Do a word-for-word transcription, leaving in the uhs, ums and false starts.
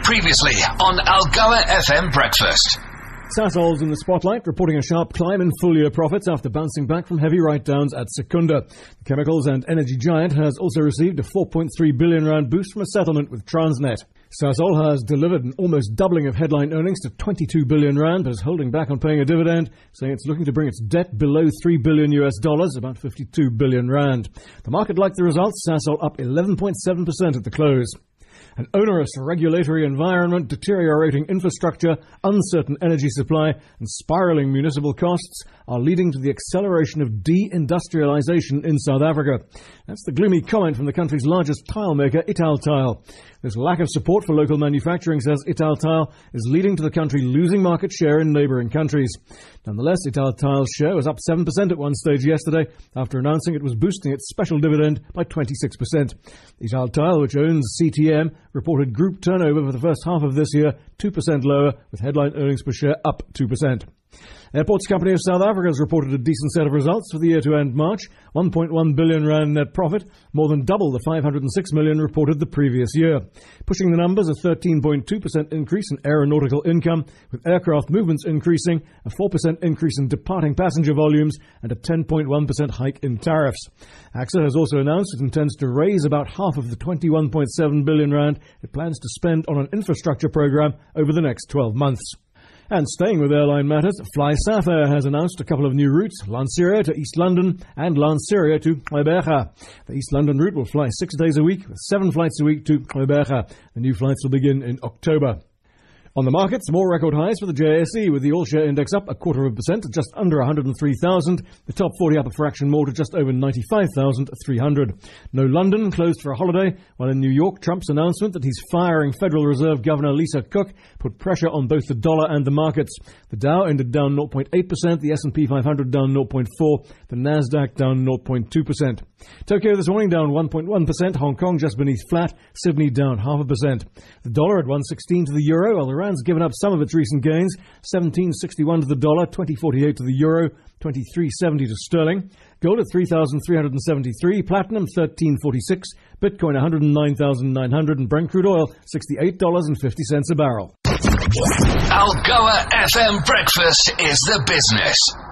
Previously on Algoa F M Breakfast. Sasol's in the spotlight, reporting a sharp climb in full-year profits after bouncing back from heavy write-downs at Secunda. The chemicals and energy giant has also received a four point three billion rand boost from a settlement with Transnet. Sasol has delivered an almost doubling of headline earnings to twenty-two billion rand, but is holding back on paying a dividend, saying it's looking to bring its debt below three billion US dollars, about fifty-two billion rand. The market liked the results, Sasol up eleven point seven percent at the close. An onerous regulatory environment, deteriorating infrastructure, uncertain energy supply and spiralling municipal costs are leading to the acceleration of de-industrialization in South Africa. That's the gloomy comment from the country's largest tile maker, Italtile. This lack of support for local manufacturing, says Italtile, is leading to the country losing market share in neighbouring countries. Nonetheless, Italtile's share was up seven percent at one stage yesterday after announcing it was boosting its special dividend by twenty-six percent. Italtile, which owns C T M, reported group turnover for the first half of this year two percent lower, with headline earnings per share up two percent. Airports Company of South Africa has reported a decent set of results for the year to end March. one point one billion rand net profit, more than double the five hundred six million reported the previous year. Pushing the numbers, a thirteen point two percent increase in aeronautical income, with aircraft movements increasing, a four percent increase in departing passenger volumes, and a ten point one percent hike in tariffs. AXA has also announced it intends to raise about half of the twenty-one point seven billion rand it plans to spend on an infrastructure program over the next twelve months. And staying with airline matters, Fly South Air has announced a couple of new routes, Lanseria to East London and Lanseria to Gqeberha. The East London route will fly six days a week, with seven flights a week to Gqeberha. The new flights will begin in October. On the markets, more record highs for the J S E, with the all-share index up a quarter of a percent to just under one hundred three thousand. The top forty up a fraction more to just over ninety-five thousand three hundred. No London closed for a holiday, while in New York, Trump's announcement that he's firing Federal Reserve Governor Lisa Cook put pressure on both the dollar and the markets. The Dow ended down zero point eight percent, the S and P five hundred down zero point four percent, the Nasdaq down zero point two percent. Tokyo this morning down one point one percent, Hong Kong just beneath flat, Sydney down half a percent. The dollar at one sixteen to the euro, while the rand's given up some of its recent gains, seventeen sixty-one to the dollar, twenty forty-eight to the euro, twenty-three seventy to sterling. Gold at three thousand three hundred seventy-three, platinum thirteen forty-six, Bitcoin one hundred nine thousand nine hundred, and Brent crude oil sixty-eight dollars and fifty cents a barrel. Algoa F M Breakfast is the business.